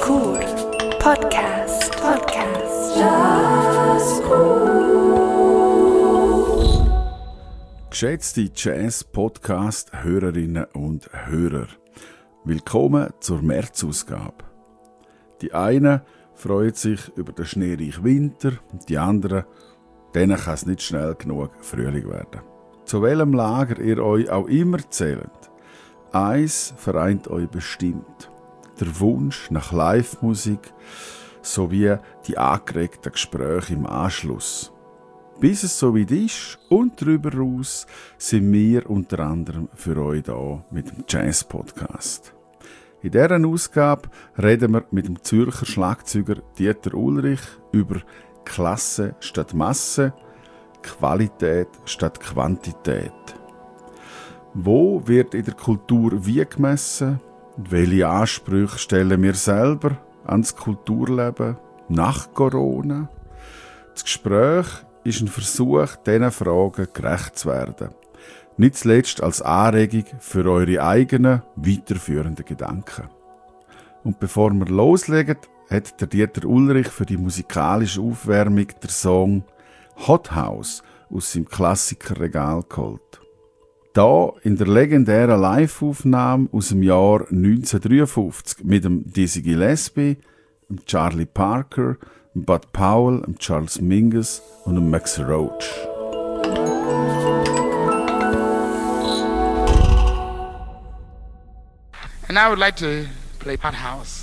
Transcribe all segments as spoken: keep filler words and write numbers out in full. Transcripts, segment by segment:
Jazzkur Podcast Podcast Jazzkur. Geschätzte Jazz-Podcast-Hörerinnen und Hörer, willkommen zur März-Ausgabe. Die einen freuen sich über den schneereichen Winter, die anderen, denen kann es nicht schnell genug Frühling werden. Zu welchem Lager ihr euch auch immer zählt, eins vereint euch bestimmt: der Wunsch nach Live-Musik sowie die angeregten Gespräche im Anschluss. Bis es so weit ist und darüber hinaus sind wir unter anderem für euch da mit dem Jazz-Podcast. In dieser Ausgabe reden wir mit dem Zürcher Schlagzeuger Dieter Ulrich über Klasse statt Masse, Qualität statt Quantität. Wo wird in der Kultur wie gemessen? Welche Ansprüche stellen wir selber ans Kulturleben nach Corona? Das Gespräch ist ein Versuch, diesen Fragen gerecht zu werden. Nicht zuletzt als Anregung für eure eigenen, weiterführenden Gedanken. Und bevor wir loslegen, hat der Dieter Ulrich für die musikalische Aufwärmung den Song Hot House aus seinem Klassikerregal geholt. Da in der legendären Live-Aufnahme aus dem Jahr neunzehnhundertdreiundfünfzig mit dem Dizzy Gillespie, dem Charlie Parker, dem Bud Powell, dem Charles Mingus und dem Max Roach. And I would like to play Hot House.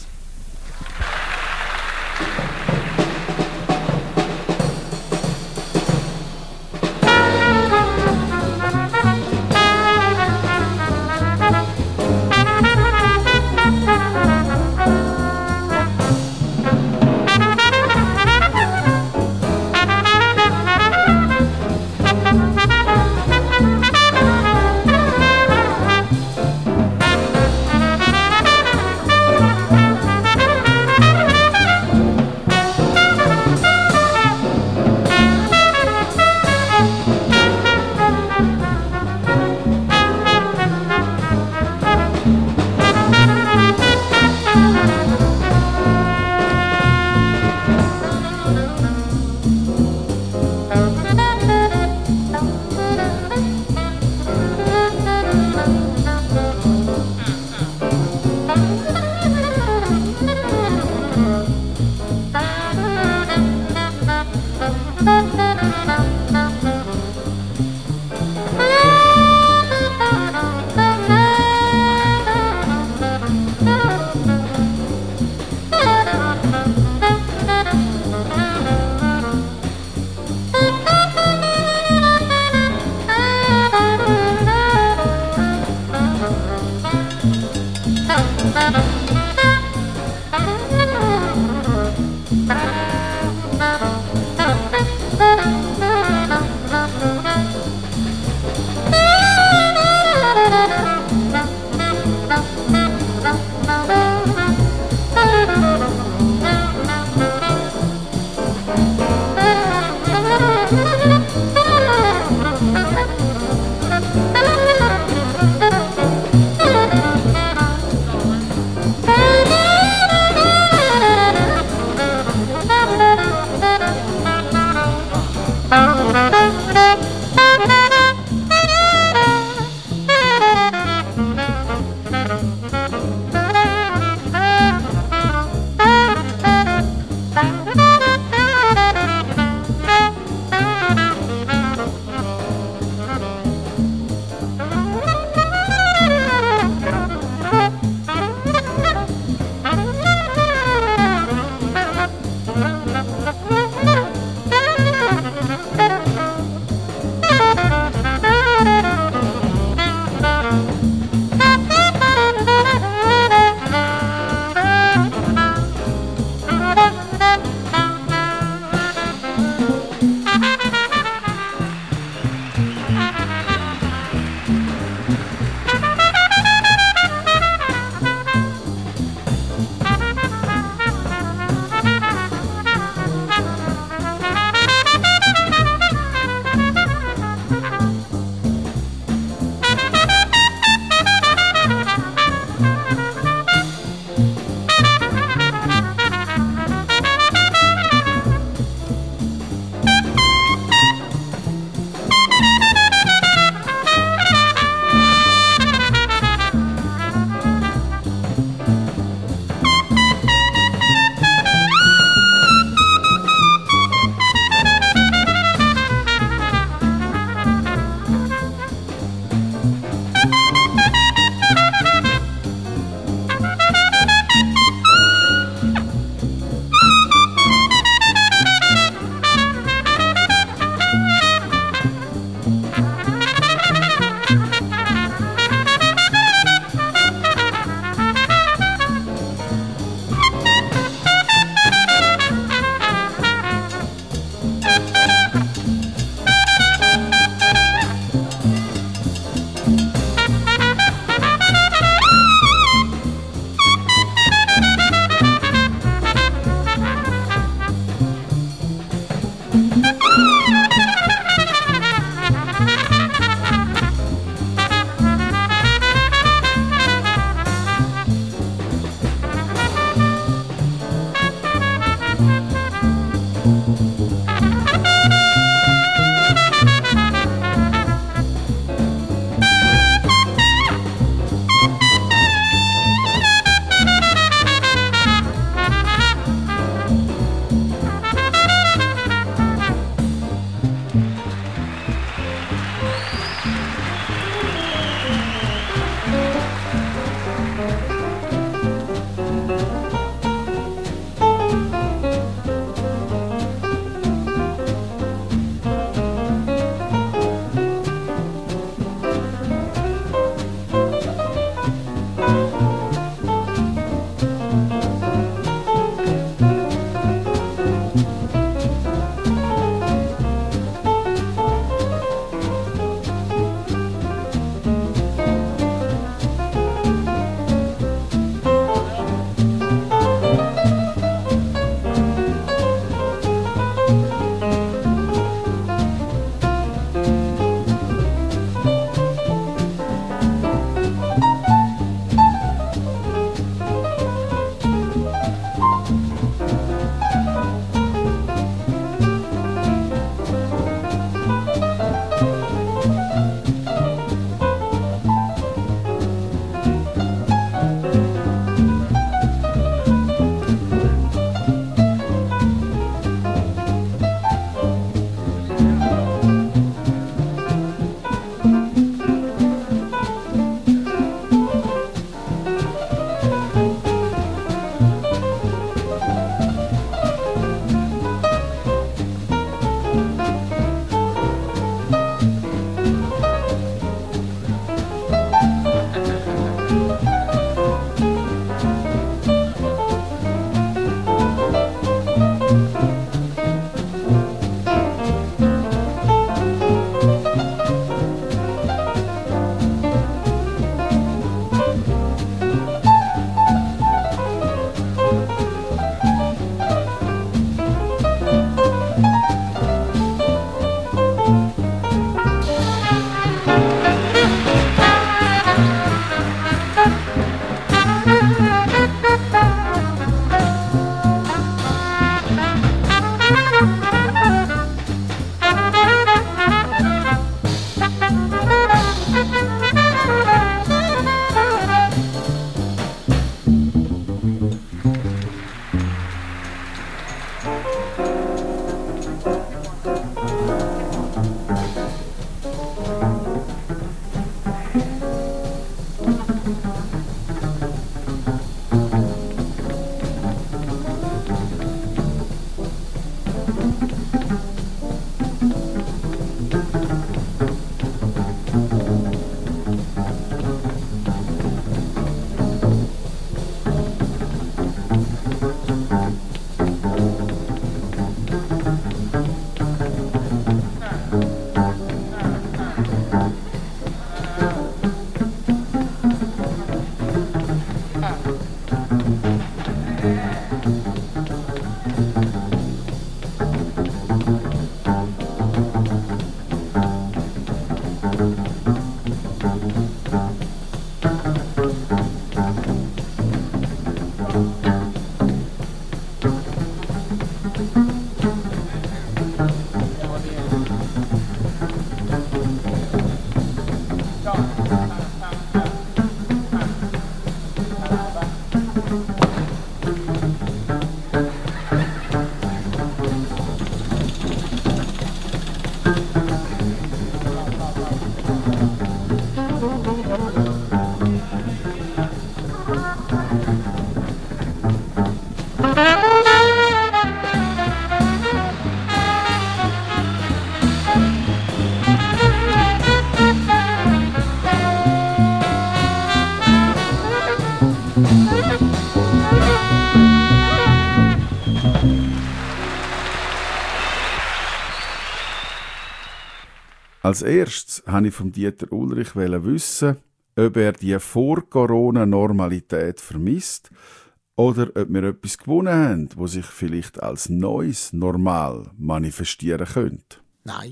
Als erstes wollte ich vom Dieter Ulrich wissen, ob er die Vor-Corona-Normalität vermisst oder ob wir etwas gewonnen haben, das sich vielleicht als neues Normal manifestieren könnte. Nein.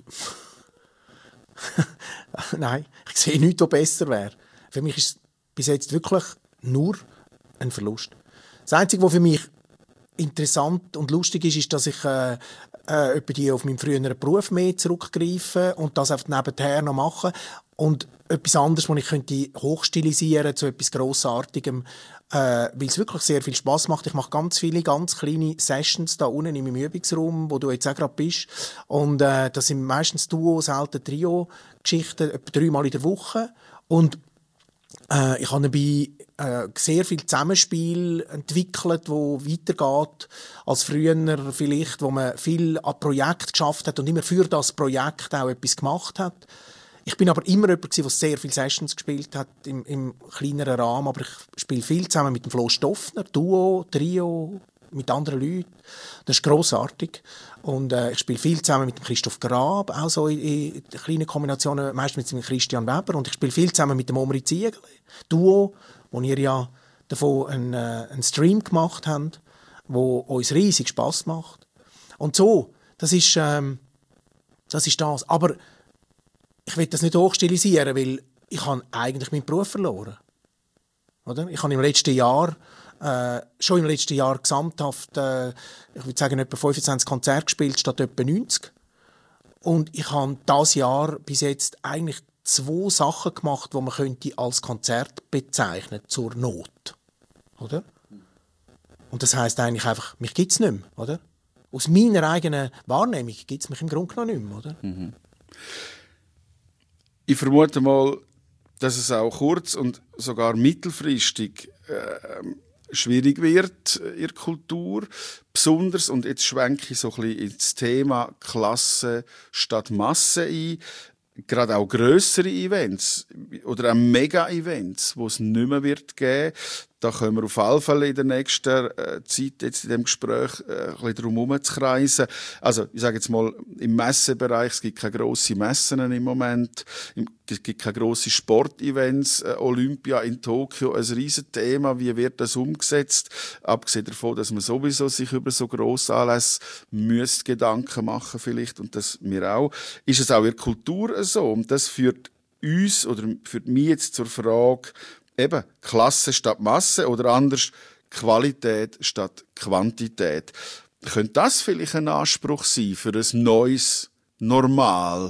Nein, ich sehe nichts, was besser wäre. Für mich ist es bis jetzt wirklich nur ein Verlust. Das Einzige, was für mich interessant und lustig ist, ist, dass ich äh, äh, die auf meinen früheren Beruf mehr zurückgreife und das einfach nebenher noch mache. Und etwas anderes, was ich könnte hochstilisieren zu etwas Grossartigem, äh, weil es wirklich sehr viel Spass macht. Ich mache ganz viele ganz kleine Sessions da unten in meinem Übungsraum, wo du jetzt auch gerade bist. Und äh, das sind meistens Duo, selten Trio-Geschichten, etwa dreimal in der Woche. Und äh, ich habe dabei äh, sehr viel Zusammenspiel entwickelt, wo weitergeht als früher vielleicht, wo man viel an Projekten geschafft hat und immer für das Projekt auch etwas gemacht hat. Ich bin aber immer jemand, der sehr viele Sessions gespielt hat, im, im kleineren Rahmen, aber ich spiele viel zusammen mit dem Flo Stoffner, Duo, Trio, mit anderen Leuten. Das ist grossartig. Und äh, ich spiele viel zusammen mit dem Christoph Grab, auch so in, in kleinen Kombinationen, meistens mit dem Christian Weber. Und ich spiele viel zusammen mit dem Omri Ziegler, Duo, wo ihr ja davon einen, äh, einen Stream gemacht habt, wo uns riesig Spass macht. Und so, das ist, ähm, das ist das. Aber ich will das nicht hochstilisieren, weil ich habe eigentlich meinen Beruf verloren. Oder? Ich habe im letzten Jahr, äh, schon im letzten Jahr gesamthaft, äh, ich würde sagen, etwa fünfundzwanzig Konzerte gespielt, statt etwa neunzig. Und ich habe dieses Jahr bis jetzt eigentlich zwei Sachen gemacht, die man könnte als Konzert bezeichnen zur Not. Oder? Und das heisst eigentlich einfach, mich gibt es nicht mehr. Oder? Aus meiner eigenen Wahrnehmung gibt es mich im Grunde genommen nicht mehr. Oder? Mhm. Ich vermute mal, dass es auch kurz- und sogar mittelfristig äh, schwierig wird in der Kultur. Besonders, und jetzt schwenke ich so ein bisschen ins Thema Klasse statt Masse ein, gerade auch grössere Events oder auch Mega-Events, die es nicht mehr wird geben. Da können wir auf alle Fälle in der nächsten äh, Zeit jetzt in diesem Gespräch äh, ein bisschen drum herum zu kreisen. Also, ich sage jetzt mal, im Messebereich, es gibt keine grossen Messen im Moment, es gibt keine grossen Sportevents, äh, Olympia in Tokio, ein riesen Thema, wie wird das umgesetzt? Abgesehen davon, dass man sowieso sich über so grosse Anlässe müsste Gedanken machen vielleicht, und das wir auch, ist es auch in der Kultur so. Und das führt uns, oder führt mich jetzt zur Frage, eben Klasse statt Masse oder anders Qualität statt Quantität. Könnte das vielleicht ein Anspruch sein für ein neues Normal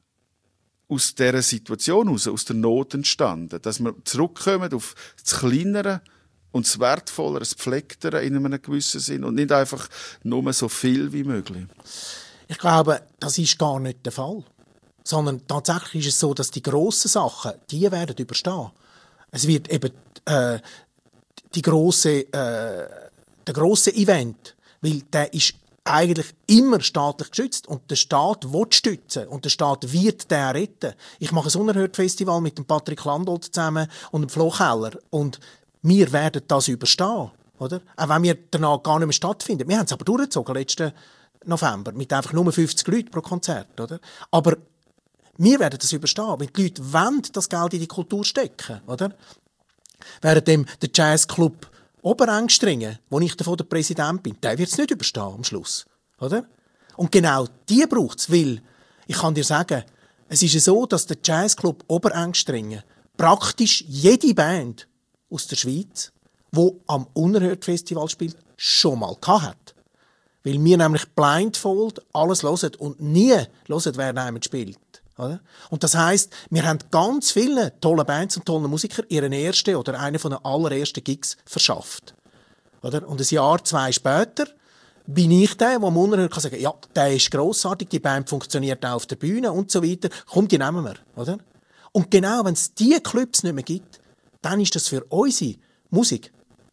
aus dieser Situation heraus, aus der Not entstanden, dass wir zurückkommen auf das Kleinere und das Wertvollere, das Pflegtere in einem gewissen Sinn und nicht einfach nur so viel wie möglich? Ich glaube, das ist gar nicht der Fall. Sondern tatsächlich ist es so, dass die grossen Sachen, die werden überstehen. Es wird eben äh, die grosse, äh, der grosse Event, weil der ist eigentlich immer staatlich geschützt und der Staat will stützen und der Staat wird den retten. Ich mache ein Unerhört-Festival mit dem Patrick Landolt zusammen und dem Flo Keller und wir werden das überstehen, oder? Auch wenn wir danach gar nicht mehr stattfinden. Wir haben es aber durchgezogen letzten November mit einfach nur fünfzig Leuten pro Konzert, oder? Aber wir werden das überstehen, weil die Leute wollen das Geld in die Kultur stecken, oder? Während dem der Jazzclub Oberengstringen, wo ich davon der Präsident bin, der wird es nicht überstehen am Schluss, oder? Und genau die braucht es, weil, ich kann dir sagen, es ist so, dass der Jazzclub Oberengstringen praktisch jede Band aus der Schweiz, die am Unerhört-Festival spielt, schon mal hat. Weil wir nämlich blindfold alles hören und nie hören, wer jemand spielt. Oder? Und das heisst, wir haben ganz vielen tollen Bands und tollen Musikern ihren ersten oder einen von den allerersten Gigs verschafft. Oder? Und ein Jahr, zwei später bin ich der, der am Unerhört kann sagen, ja, der ist grossartig, die Band funktioniert auch auf der Bühne und so weiter. Komm, die nehmen wir. Oder? Und genau, wenn es diese Clubs nicht mehr gibt, dann ist das für unsere Musik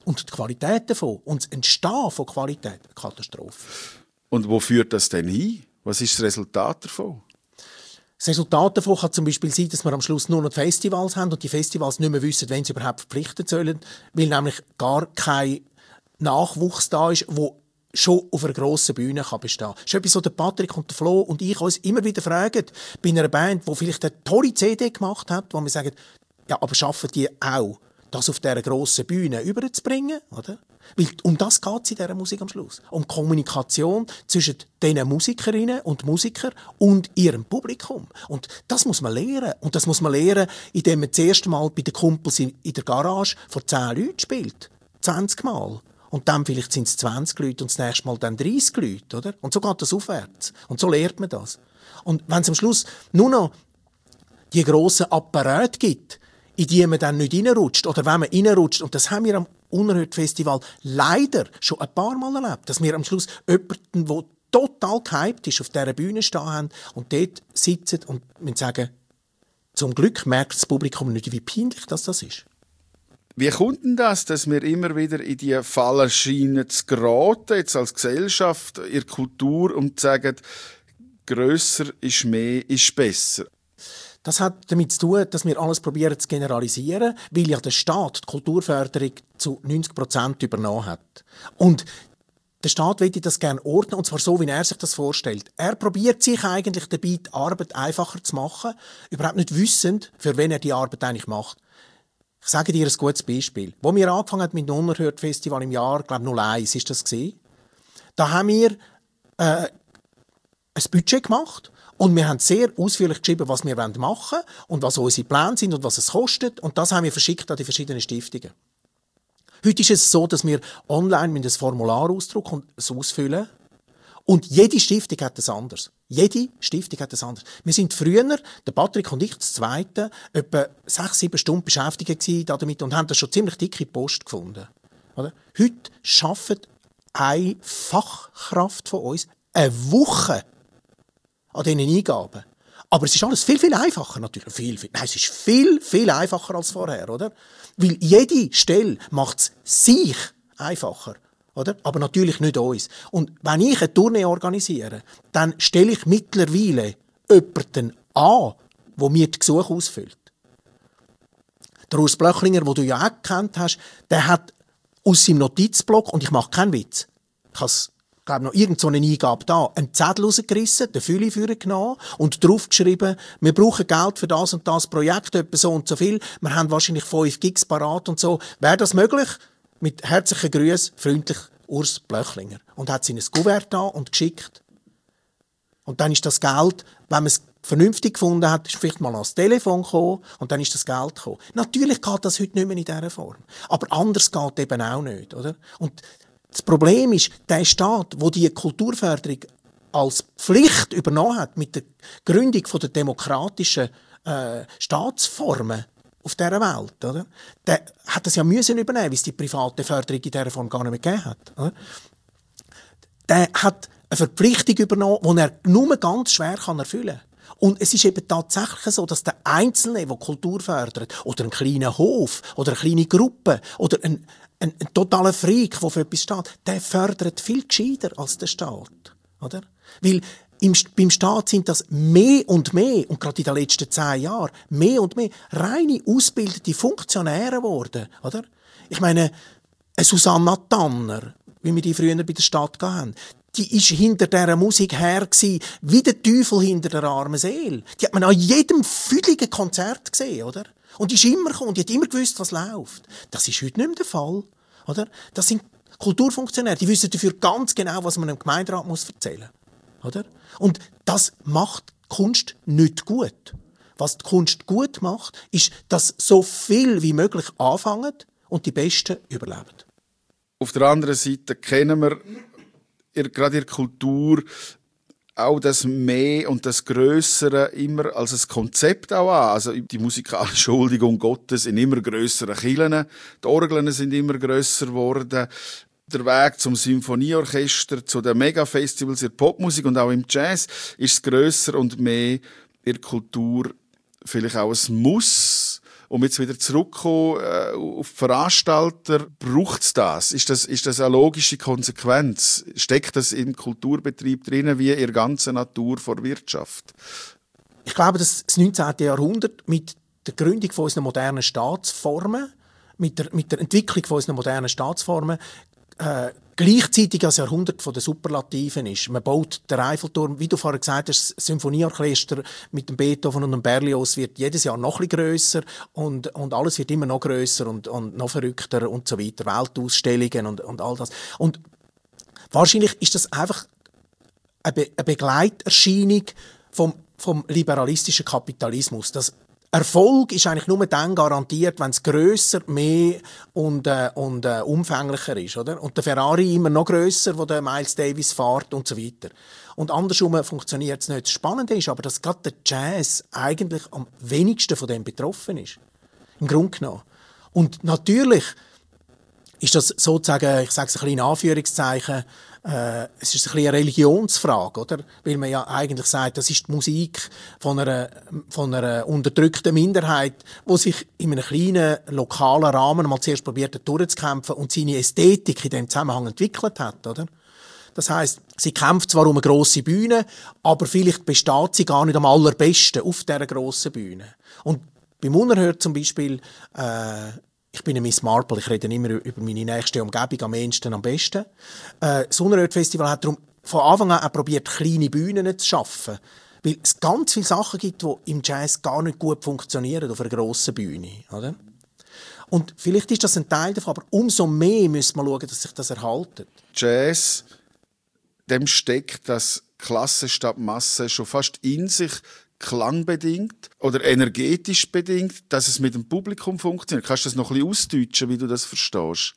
Und die Qualität davon und das Entstehen von Qualität, eine Katastrophe. Und wo führt das denn hin? Was ist das Resultat davon? Das Resultat davon kann zum Beispiel sein, dass wir am Schluss nur noch Festivals haben und die Festivals nicht mehr wissen, wenn sie überhaupt verpflichtet sollen, weil nämlich gar kein Nachwuchs da ist, der schon auf einer grossen Bühne kann bestehen kann. Das ist etwas, was der Patrick und der Flo und ich uns immer wieder fragen, bei einer Band, die vielleicht eine tolle C D gemacht hat, wo wir sagen, ja, aber schaffen die auch, das auf dieser grossen Bühne überzubringen, oder? Weil um das geht es in dieser Musik am Schluss. Um Kommunikation zwischen den Musikerinnen und Musikern und ihrem Publikum. Und das muss man lernen. Und das muss man lernen, indem man das erste Mal bei den Kumpels in der Garage vor zehn Leuten spielt. zwanzig Mal. Und dann vielleicht sind es zwanzig Leute und das nächste Mal dann dreißig Leute, oder? Und so geht das aufwärts. Und so lernt man das. Und wenn es am Schluss nur noch die grossen Apparate gibt, in die man dann nicht reinrutscht, oder wenn man reinrutscht, und das haben wir am Unerhört-Festival leider schon ein paar Mal erlebt, dass wir am Schluss jemanden, der total gehypt ist, auf dieser Bühne stehen haben und dort sitzen und wir sagen, zum Glück merkt das Publikum nicht, wie peinlich das, das ist. Wie kommt denn das, dass wir immer wieder in die Falle scheinen zu geraten, jetzt als Gesellschaft, in der Kultur, und zu sagen, grösser ist mehr, ist besser? Das hat damit zu tun, dass wir alles probieren zu generalisieren, weil ja der Staat die Kulturförderung zu neunzig Prozent übernommen hat. Und der Staat will das gerne ordnen, und zwar so, wie er sich das vorstellt. Er probiert sich eigentlich dabei, die Arbeit einfacher zu machen, überhaupt nicht wissend, für wen er die Arbeit eigentlich macht. Ich sage dir ein gutes Beispiel. Wo wir angefangen haben mit dem Unerhört-Festival im Jahr, ich glaube null eins, ist das gewesen. Da haben wir äh, ein Budget gemacht und wir haben sehr ausführlich geschrieben, was wir machen wollen und was unsere Pläne sind und was es kostet. Und das haben wir verschickt an die verschiedenen Stiftungen. Heute ist es so, dass wir online mit einem Formular ausdrucken und es ausfüllen. Und jede Stiftung hat es anders. Jede Stiftung hat es anders. Wir sind früher, der Patrick und ich, das Zweite, etwa sechs, sieben Stunden beschäftigt damit und haben da schon ziemlich dicke Post gefunden. Oder? Heute arbeitet eine Fachkraft von uns eine Woche an diesen Eingaben. Aber es ist alles viel, viel einfacher natürlich. Viel, viel. Nein, es ist viel, viel einfacher als vorher, oder? Weil jede Stelle macht es sich einfacher. Oder? Aber natürlich nicht uns. Und wenn ich eine Tournee organisiere, dann stelle ich mittlerweile jemanden an, der mir die Gesuche ausfüllt. Der Urs Blöchlinger, den du ja auch gekannt hast, der hat aus seinem Notizblock, und ich mache keinen Witz, ich habe ich glaube noch irgend so eine Eingabe da, einen Zettel rausgerissen, den Fülle vorgenommen und draufgeschrieben, wir brauchen Geld für das und das Projekt, etwa so und so viel, wir haben wahrscheinlich fünf Gigs parat und so. Wäre das möglich? Mit herzlichen Grüßen, freundlich Urs Blöchlinger. Und hat sie ein Kuvert da und geschickt. Und dann ist das Geld, wenn man es vernünftig gefunden hat, ist vielleicht mal ans Telefon gekommen und dann ist das Geld gekommen. Natürlich geht das heute nicht mehr in dieser Form. Aber anders geht eben auch nicht, oder? Und das Problem ist, der Staat, der die Kulturförderung als Pflicht übernommen hat mit der Gründung der demokratischen äh, Staatsformen auf dieser Welt, oder? Der hat das ja müssen übernehmen, weil es die private Förderung in dieser Form gar nicht mehr gegeben hat. Oder? Der hat eine Verpflichtung übernommen, die er nur ganz schwer erfüllen kann. Und es ist eben tatsächlich so, dass der Einzelne, der Kultur fördert, oder ein kleiner Hof, oder eine kleine Gruppe, oder ein, ein, ein totaler Freak, der für etwas steht, der fördert viel gescheiter als der Staat. Oder? Weil Im, beim Staat sind das mehr und mehr, und gerade in den letzten zehn Jahren, mehr und mehr reine ausgebildete Funktionäre geworden. Oder? Ich meine, eine Susanna Tanner, wie wir die früher bei der Stadt hatten, die ist hinter dieser Musik her gewesen, wie der Teufel hinter der armen Seele. Die hat man an jedem füdligen Konzert gesehen, oder? Und die ist immer gekommen, die hat immer gewusst, was läuft. Das ist heute nicht mehr der Fall, oder? Das sind Kulturfunktionäre, die wissen dafür ganz genau, was man dem Gemeinderat muss erzählen muss. Oder? Und das macht Kunst nicht gut. Was die Kunst gut macht, ist, dass so viel wie möglich anfangen und die Besten überleben. Auf der anderen Seite kennen wir gerade in der Kultur auch das Mehr und das Grössere immer als ein Konzept auch an. Also die musikalische Huldigung Gottes in immer grösseren Kirchen, die Orgeln sind immer grösser geworden. Der Weg zum Symphonieorchester, zu den Megafestivals in der Popmusik und auch im Jazz ist es grösser und mehr in der Kultur vielleicht auch ein Muss. Um jetzt wieder zurückzukommen äh, auf die Veranstalter, braucht es das? Ist das? Ist das eine logische Konsequenz? Steckt das im Kulturbetrieb drin, wie in der ganzen Natur vor Wirtschaft? Ich glaube, dass das neunzehnte. Jahrhundert mit der Gründung von unseren modernen Staatsformen, mit der, mit der Entwicklung von unseren modernen Staatsformen, äh, gleichzeitig als Jahrhundert von der Superlativen ist. Man baut den Eiffelturm, wie du vorher gesagt hast, das Symphonieorchester mit dem Beethoven und dem Berlioz wird jedes Jahr noch ein bisschen grösser und, und alles wird immer noch grösser und, und noch verrückter und so weiter. Weltausstellungen und, und all das. Und wahrscheinlich ist das einfach eine, Be- eine Begleiterscheinung vom, vom liberalistischen Kapitalismus. Das Erfolg ist eigentlich nur dann garantiert, wenn es grösser, mehr und, äh, und äh, umfänglicher ist. Oder? Und der Ferrari immer noch grösser, wo der Miles Davis fährt und so weiter. Und andersrum funktioniert es nicht. Das Spannende ist aber, dass gerade der Jazz eigentlich am wenigsten von dem betroffen ist. Im Grunde genommen. Und natürlich ist das sozusagen, ich sage es ein bisschen in Anführungszeichen, äh, es ist ein bisschen eine Religionsfrage, oder? Weil man ja eigentlich sagt, das ist die Musik von einer, von einer unterdrückten Minderheit, die sich in einem kleinen, lokalen Rahmen mal zuerst probiert hat, durchzukämpfen und seine Ästhetik in diesem Zusammenhang entwickelt hat, oder? Das heisst, sie kämpft zwar um eine grosse Bühne, aber vielleicht besteht sie gar nicht am allerbesten auf dieser grossen Bühne. Und beim Unerhört zum Beispiel, äh, ich bin eine Miss Marple, ich rede immer über meine nächste Umgebung, am ehesten, am besten. Äh, das Unerhört-Festival hat darum von Anfang an auch probiert, kleine Bühnen zu schaffen. Weil es ganz viele Sachen gibt, die im Jazz gar nicht gut funktionieren auf einer grossen Bühne. Oder? Und vielleicht ist das ein Teil davon, aber umso mehr müssen wir schauen, dass sich das erhaltet. Jazz, dem steckt das Klasse statt Masse schon fast in sich, klangbedingt oder energetisch bedingt, dass es mit dem Publikum funktioniert. Kannst du das noch ein bisschen ausdeutschen, wie du das verstehst?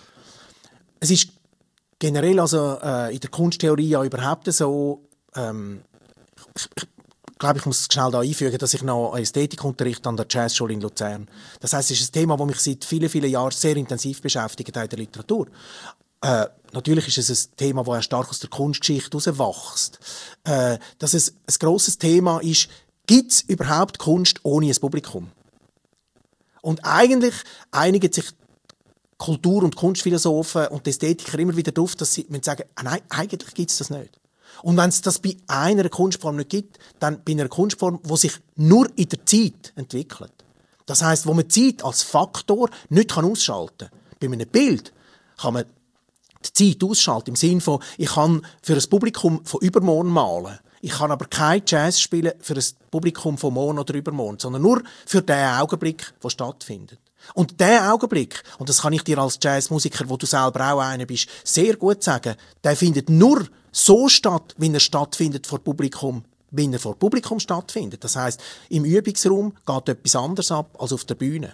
Es ist generell also äh, in der Kunsttheorie ja überhaupt so, ähm, ich, ich glaube, ich muss schnell da einfügen, dass ich noch Ästhetikunterricht an der Jazzschule in Luzern. Das heisst, es ist ein Thema, das mich seit vielen, vielen Jahren sehr intensiv beschäftigt in der Literatur. Äh, natürlich ist es ein Thema, das stark aus der Kunstgeschichte herauswächst. Äh, dass es ein grosses Thema ist, gibt es überhaupt Kunst ohne ein Publikum? Und eigentlich einigen sich Kultur- und Kunstphilosophen und die Ästhetiker immer wieder darauf, dass sie sagen, ah, nein, eigentlich gibt es das nicht. Und wenn es das bei einer Kunstform nicht gibt, dann bei einer Kunstform, die sich nur in der Zeit entwickelt. Das heisst, wo man Zeit als Faktor nicht ausschalten kann. Bei einem Bild kann man die Zeit ausschalten, im Sinne von, ich kann für ein Publikum von übermorgen malen. Ich kann aber kein Jazz spielen für ein Publikum von morgen oder übermorgen, sondern nur für den Augenblick, der stattfindet. Und der Augenblick, und das kann ich dir als Jazzmusiker, wo du selber auch einer bist, sehr gut sagen, der findet nur so statt, wie er stattfindet vor Publikum, wie er vor Publikum stattfindet. Das heisst, im Übungsraum geht etwas anderes ab als auf der Bühne.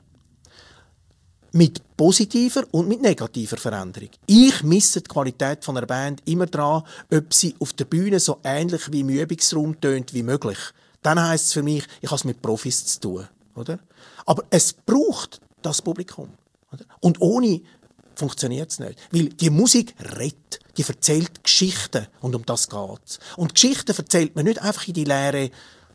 Mit positiver und mit negativer Veränderung. Ich misse die Qualität von einer Band immer daran, ob sie auf der Bühne so ähnlich wie im Übungsraum tönt wie möglich. Dann heisst es für mich, ich habe es mit Profis zu tun. Oder? Aber es braucht das Publikum. Oder? Und ohne funktioniert es nicht. Weil die Musik redet, die erzählt Geschichten und um das geht es. Und Geschichten erzählt man nicht einfach in die leere,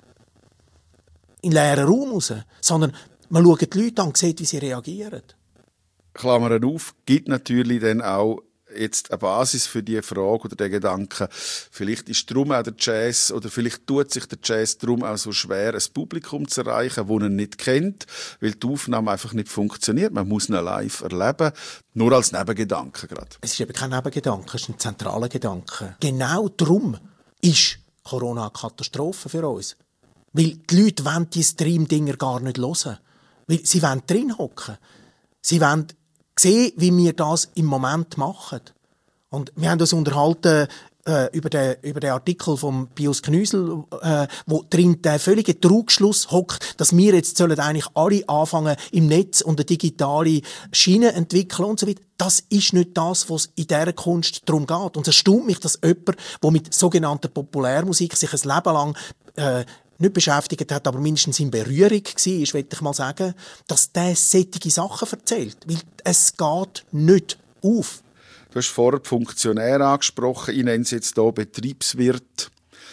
in den leeren Raum raus, sondern man schaut die Leute an und sieht, wie sie reagieren. Klammern auf, gibt natürlich dann auch jetzt eine Basis für diese Frage oder den Gedanken. Vielleicht ist darum auch der Jazz, oder vielleicht tut sich der Jazz darum auch so schwer, ein Publikum zu erreichen, das ihn nicht kennt, weil die Aufnahme einfach nicht funktioniert. Man muss ihn live erleben, nur als Nebengedanke gerade. Es ist eben kein Nebengedanke, es ist ein zentraler Gedanke. Genau darum ist Corona eine Katastrophe für uns. Weil die Leute wollen die Stream-Dinger gar nicht hören. Weil sie wollen drin hocken. Sie wollen sehen, wie wir das im Moment machen. Und wir haben uns unterhalten äh, über, den, über den Artikel von Pius Knüsel, äh, wo drin der völlige Trugschluss hockt, dass wir jetzt sollen eigentlich alle anfangen, im Netz und eine digitale Schiene entwickeln und so weiter. Das ist nicht das, was in dieser Kunst darum geht. Und es erstaunt mich, dass jemand, der mit sogenannter Populärmusik sich ein Leben lang äh, nicht beschäftigt hat, aber mindestens in Berührung war, will ich mal sagen, dass der solche Sachen erzählt. Weil es geht nicht auf. Du hast vorher die Funktionäre angesprochen, ich nenne es jetzt hier Betriebswirt.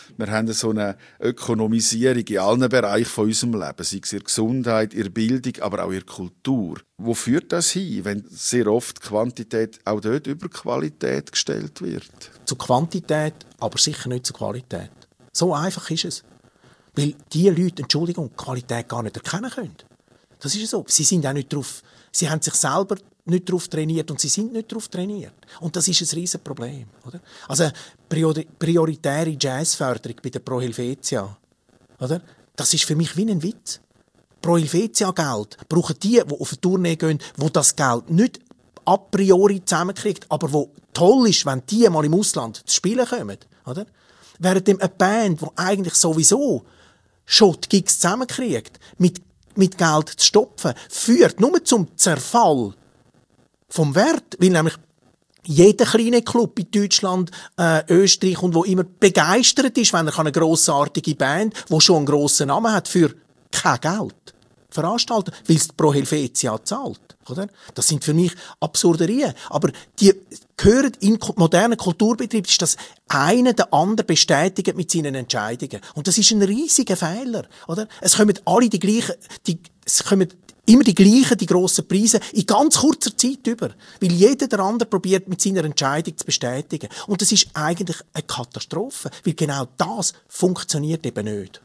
Wir haben so eine Ökonomisierung in allen Bereichen von unserem Leben, sei es in der Gesundheit, in der Bildung, aber auch in der Kultur. Wo führt das hin, wenn sehr oft Quantität auch dort über Qualität gestellt wird? Zu Quantität, aber sicher nicht zu Qualität. So einfach ist es. Weil die Leute, Entschuldigung, Qualität gar nicht erkennen können. Das ist so. Sie sind auch nicht drauf, sie haben sich selber nicht darauf trainiert und sie sind nicht darauf trainiert. Und das ist ein riesen Problem. Oder? Also priori- prioritäre Jazzförderung bei der Pro Helvetia, oder? Das ist für mich wie ein Witz. Pro Helvetia-Geld brauchen die, die auf eine Tournee gehen, die das Geld nicht a priori zusammenkriegt, aber wo toll ist, wenn die mal im Ausland zu spielen kommen. Oder? Während eine Band, die eigentlich sowieso schon die Gigs zusammenkriegt, mit, mit Geld zu stopfen, führt nur zum Zerfall vom Wert, weil nämlich jeder kleine Club in Deutschland, äh, Österreich und wo immer begeistert ist, wenn er eine grossartige Band, die schon einen grossen Namen hat, für kein Geld veranstalten, weil es Pro Helvetia zahlt. Oder? Das sind für mich Absurderien. Aber die gehören in modernen Kulturbetrieb, ist das eine der anderen bestätigt mit seinen Entscheidungen. Und das ist ein riesiger Fehler. Oder? Es kommen alle die gleichen, die, es kommen immer die gleichen, die grossen Preise in ganz kurzer Zeit über. Weil jeder der andere probiert, mit seiner Entscheidung zu bestätigen. Und das ist eigentlich eine Katastrophe. Weil genau das funktioniert eben nicht.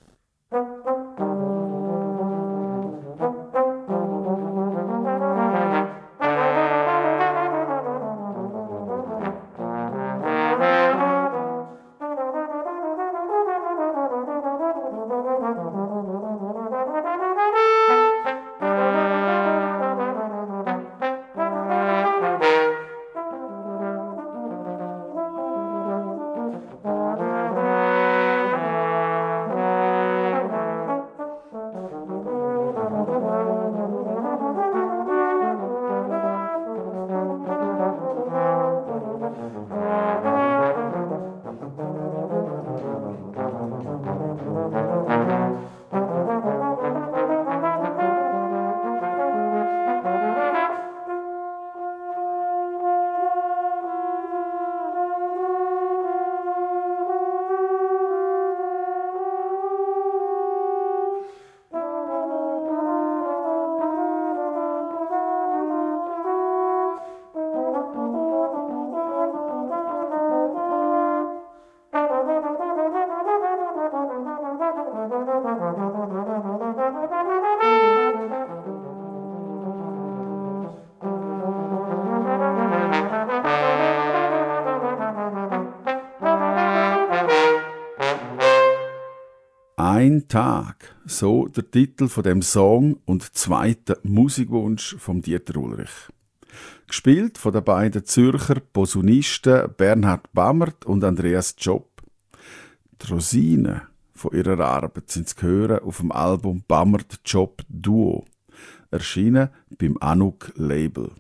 Ein Tag, so der Titel von dem Song und zweiter Musikwunsch von Dieter Ulrich. Gespielt von den beiden Zürcher Posaunisten Bernhard Bammert und Andreas Job. Die Rosinen von ihrer Arbeit sind zu hören auf dem Album Bammert Job Duo, erschienen beim Anuk Label.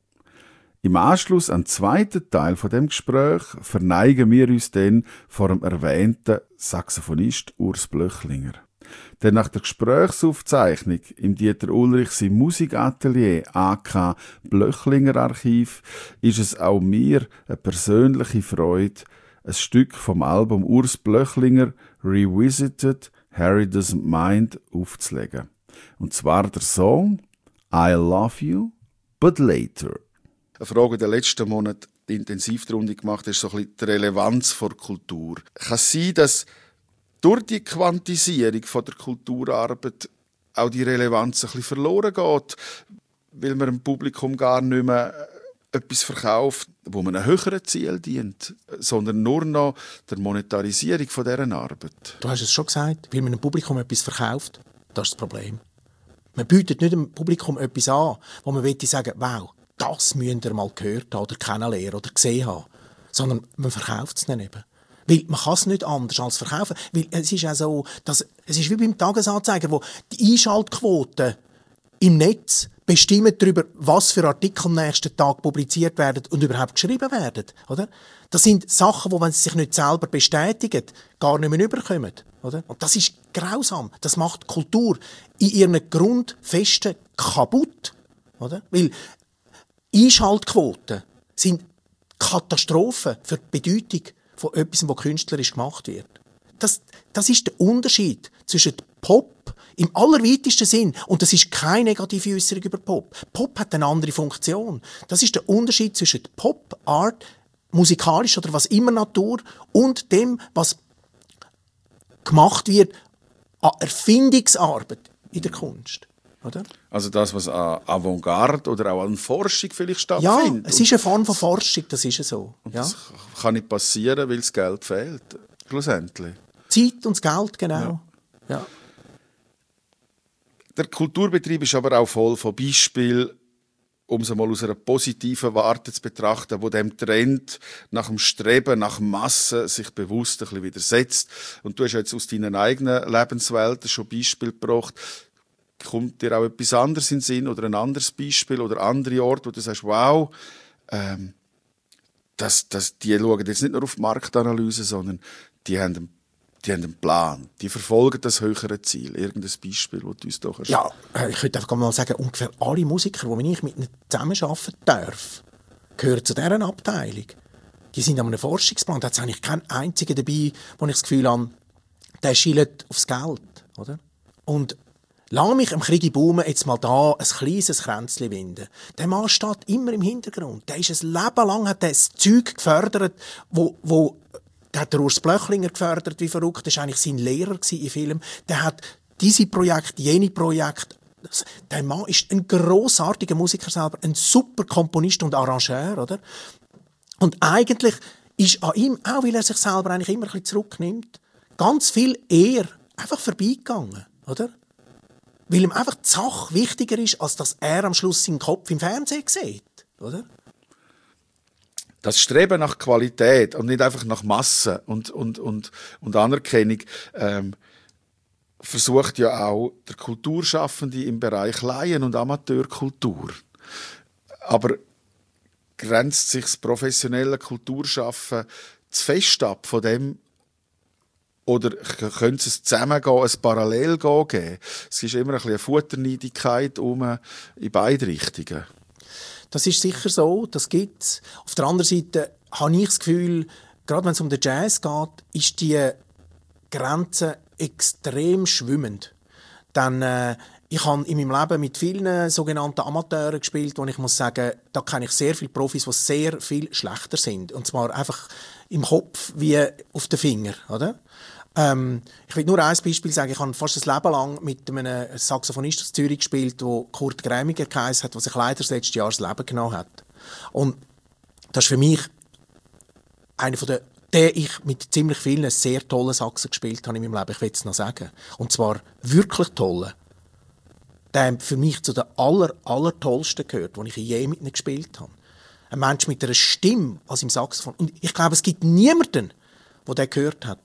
Im Anschluss an den zweiten Teil von dem Gespräch verneigen wir uns dann vor dem erwähnten Saxophonist Urs Blöchlinger. Denn nach der Gesprächsaufzeichnung im Dieter Ulrich sein Musikatelier A K Blöchlinger Archiv ist es auch mir eine persönliche Freude, ein Stück vom Album Urs Blöchlinger Revisited Harry Doesn't Mind aufzulegen. Und zwar der Song I Love You, But Later. Eine Frage, die der letzten Monat intensiv die Runde gemacht hat, ist so ein bisschen die Relevanz der Kultur. Kann es sein, dass durch die Quantisierung von der Kulturarbeit auch die Relevanz ein bisschen verloren geht, weil man dem Publikum gar nicht mehr etwas verkauft, wo man einem höheren Ziel dient, sondern nur noch der Monetarisierung von dieser Arbeit? Du hast es schon gesagt, weil man dem Publikum etwas verkauft, das ist das Problem. Man bietet nicht dem Publikum etwas an, wo man möchte sagen, wow, das müsst ihr mal gehört haben oder kennenlernen oder gesehen haben. Sondern man verkauft es dann eben. Weil man kann es nicht anders als verkaufen. Weil es ist auch so, dass, es ist wie beim Tagesanzeiger, wo die Einschaltquoten im Netz bestimmen darüber, was für Artikel am nächsten Tag publiziert werden und überhaupt geschrieben werden. Oder? Das sind Sachen, die, wenn sie sich nicht selber bestätigen, gar nicht mehr überkommen. Oder? Und das ist grausam. Das macht Kultur in ihren Grundfesten kaputt. Oder? Weil Einschaltquoten sind Katastrophen für die Bedeutung von etwas, was künstlerisch gemacht wird. das, das ist der Unterschied zwischen Pop im allerweitesten Sinn, und das ist keine negative Äußerung über Pop. Pop hat eine andere Funktion. Das ist der Unterschied zwischen Pop, Art, musikalisch oder was immer Natur und dem, was gemacht wird an Erfindungsarbeit in der Kunst. Oder? Also das, was an Avantgarde oder auch an Forschung vielleicht Ja, stattfindet. es ist eine Form von Forschung, das ist so. Und Ja. das kann nicht passieren, weil das Geld fehlt, schlussendlich. Zeit und das Geld, genau. Ja. Ja. Der Kulturbetrieb ist aber auch voll von Beispielen, um es mal aus einer positiven Warte zu betrachten, wo dem Trend nach dem Streben, nach Massen sich bewusst ein bisschen widersetzt. Und du hast jetzt aus deinen eigenen Lebenswelten schon Beispiele gebracht. Kommt dir auch etwas anderes in den Sinn oder ein anderes Beispiel oder andere Orte, wo du sagst, wow, ähm, das, das, die schauen jetzt nicht nur auf die Marktanalyse, sondern die haben einen Die haben einen Plan, die verfolgen das höhere Ziel. Irgendein Beispiel, das du uns doch hast. Ja, äh, ich würde einfach mal sagen, ungefähr alle Musiker, die wenn ich mit ihnen zusammenarbeiten darf, gehören zu dieser Abteilung. Die sind an einem Forschungsplan. Da hat es eigentlich keinen einzigen dabei, wo ich das Gefühl habe, der schielt aufs Geld. Oder? Und lass mich am Krieg Baume jetzt mal da ein kleines Kränzchen winden. Der Mann steht immer im Hintergrund. Der ist ein Leben lang, hat das Zeug gefördert, wo, wo der hat der Urs Blöchlinger gefördert, wie verrückt. Das war eigentlich sein Lehrer im Film. Der hat diese Projekte, jene Projekte. Der Mann ist ein grossartiger Musiker selber, ein super Komponist und Arrangeur, oder? Und eigentlich ist an ihm, auch weil er sich selber eigentlich immer ein bisschen zurücknimmt, ganz viel eher einfach vorbeigegangen, oder? Weil ihm einfach die Sache wichtiger ist, als dass er am Schluss seinen Kopf im Fernsehen sieht, oder? Das Streben nach Qualität und nicht einfach nach Masse und, und, und, und Anerkennung ähm, versucht ja auch der Kulturschaffende im Bereich Laien- und Amateurkultur. Aber grenzt sich das professionelle Kulturschaffen zu fest ab von dem, oder könnte es zusammengehen, ein Parallelgehen geben? Es ist immer ein bisschen eine Futterneidigkeit um in beide Richtungen. Das ist sicher so, das gibt es. Auf der anderen Seite habe ich das Gefühl, gerade wenn es um den Jazz geht, ist die Grenze extrem schwimmend. Denn äh, ich habe in meinem Leben mit vielen sogenannten Amateuren gespielt, wo ich muss sagen, da kenne ich sehr viele Profis, die sehr viel schlechter sind. Und zwar einfach im Kopf wie auf den Finger, oder? Ähm, ich will nur ein Beispiel sagen. Ich habe fast ein Leben lang mit einem Saxophonist aus Zürich gespielt, der Kurt Grämiger geheißen hat, der sich leider das letzte Jahr das Leben genommen hat. Und das ist für mich einer von der, der ich mit ziemlich vielen sehr tollen Saxen gespielt habe in meinem Leben. Ich will es noch sagen. Und zwar wirklich tollen. Der für mich zu den aller, aller tollsten gehört, die ich je mit ihnen gespielt habe. Ein Mensch mit einer Stimme als im Saxophon. Und ich glaube, es gibt niemanden, der den gehört hat.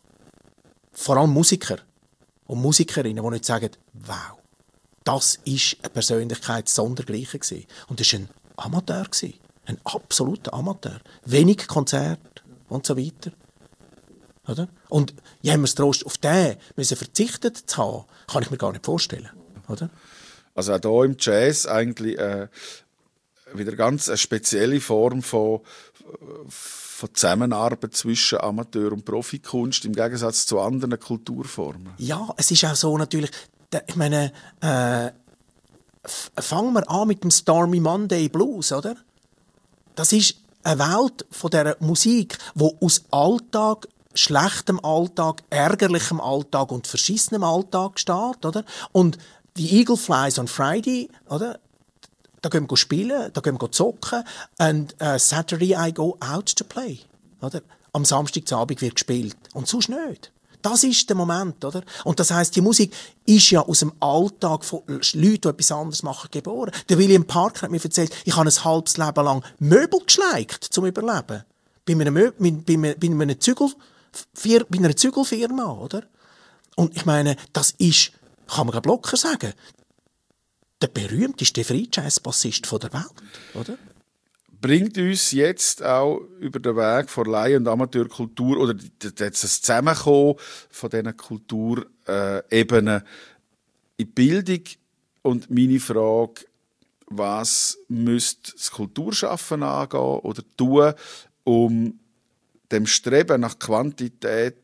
Vor allem Musiker und Musikerinnen, die nicht sagen, wow, das ist eine Persönlichkeit sondergleichen gewesen. Und das war ein Amateur gewesen. Ein absoluter Amateur. Wenig Konzerte und so weiter. Oder? Und ja, haben wir es Trost auf den müssen verzichtet zu haben, kann ich mir gar nicht vorstellen. Oder? Also auch hier im Jazz eigentlich äh, wieder ganz eine spezielle Form von, von Zusammenarbeit zwischen Amateur- und Profikunst im Gegensatz zu anderen Kulturformen. Ja, es ist auch so natürlich, ich meine, äh, fangen wir an mit dem Stormy Monday Blues, oder? Das ist eine Welt von dieser Musik, die aus Alltag, schlechtem Alltag, ärgerlichem Alltag und verschissenem Alltag steht, oder? Und die Eagle Flies on Friday, oder? Da gehen wir spielen, da gehen wir zocken. Und uh, Saturday I go out to play. Oder? Am Samstagabend wird gespielt. Und sonst nicht. Das ist der Moment, oder? Und das heisst, die Musik ist ja aus dem Alltag von Leuten, die etwas anderes machen, geboren. Der William Parker hat mir erzählt, ich habe ein halbes Leben lang Möbel geschleikt, zum Überleben. Bei einer, Mö- bei, bei, bei einer, Zügel, bei einer Zügelfirma, oder? Und ich meine, das ist, kann man locker sagen, der berühmteste Free-Jazz-Bassist der Welt, oder? Bringt uns jetzt auch über den Weg von Laien- und Amateurkultur oder das Zusammenkommen von diesen Kulturebenen in die Bildung. Und meine Frage, was müsste das Kulturschaffen angehen oder tun, um dem Streben nach Quantität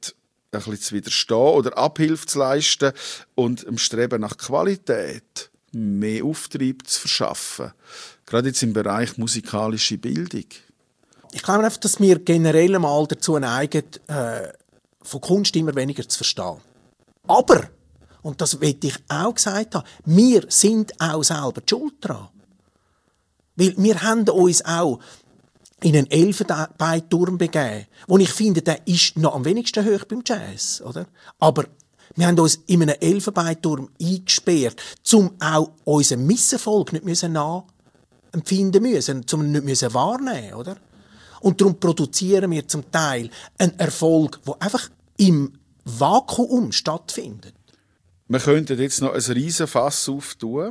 ein bisschen zu widerstehen oder Abhilfe zu leisten und dem Streben nach Qualität mehr Auftrieb zu verschaffen. Gerade jetzt im Bereich musikalische Bildung. Ich glaube einfach, dass wir generell mal dazu neigen, äh, von Kunst immer weniger zu verstehen. Aber, und das will ich auch gesagt haben, wir sind auch selber die Schuld daran. Weil wir haben uns auch in einen Elfenbeinturm begeben, wo ich finde, der ist noch am wenigsten hoch beim Jazz, oder? Aber wir haben uns in einem Elfenbeinturm eingesperrt, um auch unseren Misserfolg nicht müssen nachempfinden müssen, um nicht müssen wahrnehmen, oder? Und darum produzieren wir zum Teil einen Erfolg, der einfach im Vakuum stattfindet. Wir könnten jetzt noch ein riesen Fass auftun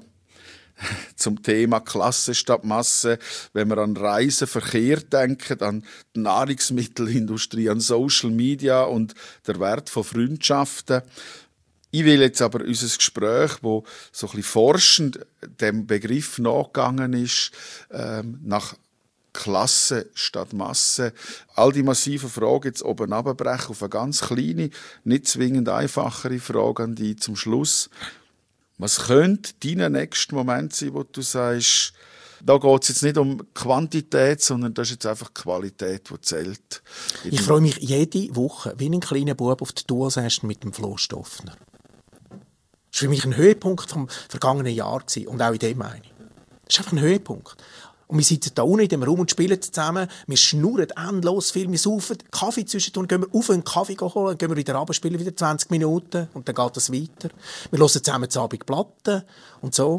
zum Thema Klasse statt Masse, wenn wir an Reiseverkehr denken, an die Nahrungsmittelindustrie, an Social Media und der Wert von Freundschaften. Ich will jetzt aber unser Gespräch, wo so ein bisschen forschend dem Begriff nachgegangen ist, ähm, nach Klasse statt Masse, all die massiven Fragen jetzt oben runterbrechen auf eine ganz kleine, nicht zwingend einfachere Frage an dich zum Schluss. Was könnte dein nächster Moment sein, wo du sagst, da geht es jetzt nicht um Quantität, sondern das ist jetzt einfach Qualität, die zählt? Ich freue mich jede Woche, wie ein kleiner Bub, auf die Duo-Session mit dem Flo Stoffner. Das war für mich ein Höhepunkt vom vergangenen Jahr und auch in dem meine ich. Das ist einfach ein Höhepunkt. Und wir sitzen da unten in dem Raum und spielen zusammen. Wir schnurren endlos viel. Wir saufen Kaffee zwischendurch, gehen wir auf einen Kaffee holen, dann gehen wir wieder runter, spielen wieder zwanzig Minuten und dann geht es weiter. Wir hören zusammen zu Abend Platten und so.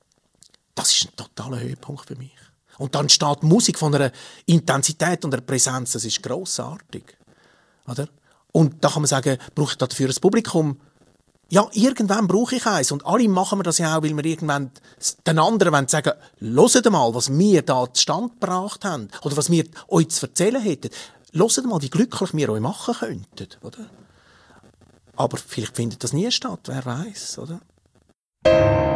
Das ist ein totaler Höhepunkt für mich. Und dann steht Musik von einer Intensität und einer Präsenz, das ist grossartig. Oder? Und da kann man sagen, brauche ich dafür ein Publikum? Ja, irgendwann brauche ich eins. Und alle machen wir das ja auch, weil wir irgendwann den anderen wollen sagen, hört mal, was wir da zustande gebracht haben. Oder was wir euch zu erzählen hätten. Hört mal, wie glücklich wir euch machen könnten. Oder? Aber vielleicht findet das nie statt, wer weiß, oder?